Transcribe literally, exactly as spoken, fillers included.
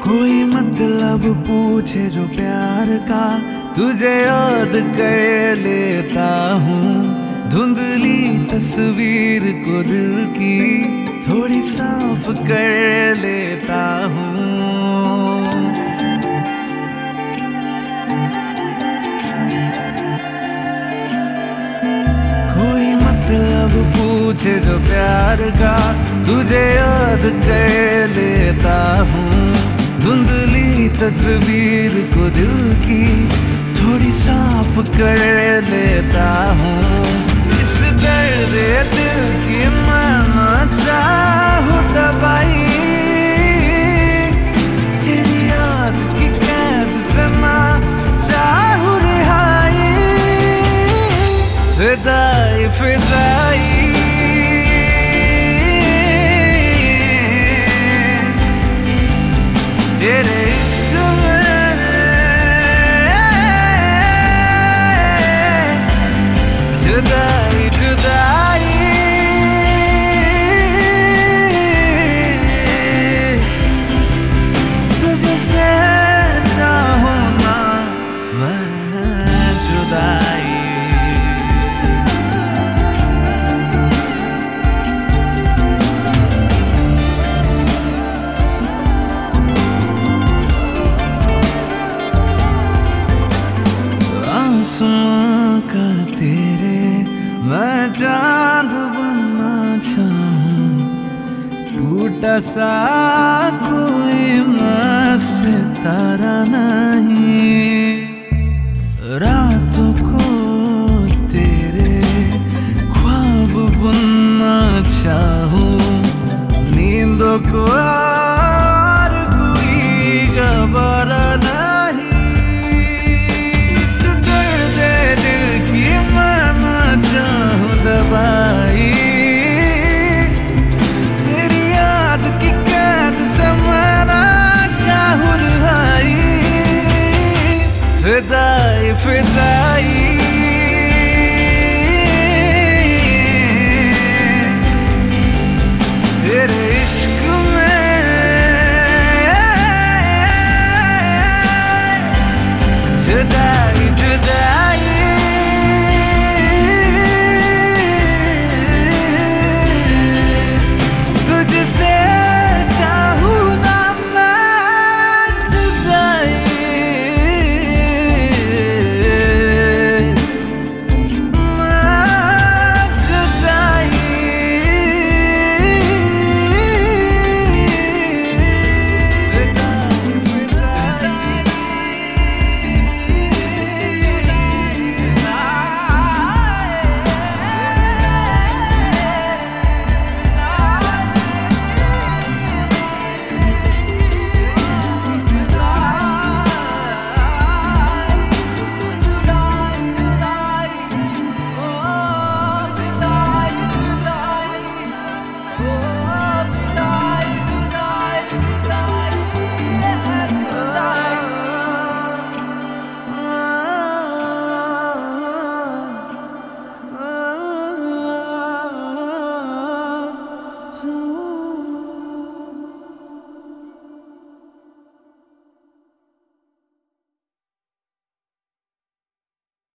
कोई मतलब पूछे जो प्यार का, तुझे याद कर लेता हूँ। धुंधली तस्वीर को दिल की थोड़ी साफ कर लेता हूँ। कोई मतलब पूछे जो प्यार का, तुझे याद कर लेता हूँ। धुंधली तस्वीर को दिल की थोड़ी साफ कर लेता हूँ। इस दर्द दिल की माना चाहूँ दवाई, तेरी याद की कैद से ना चाहूँ रिहाई। फिदाई फिदाई तेरे इश्क में जुदाई जुदाई। तुझे से चाहूँ ना मैं जुदाई। आसमां का तेरे मैं चांद बनना चाहूँ। टूटा सा कोई मैं सितारा नहीं। रातों को तेरे ख्वाब बुनना चाहूँ। नींदों को और कोई गवारा नहीं। दवाई तेरी याद की कैद से मरना चाहूँ रिहाई। फिदाई फिदाई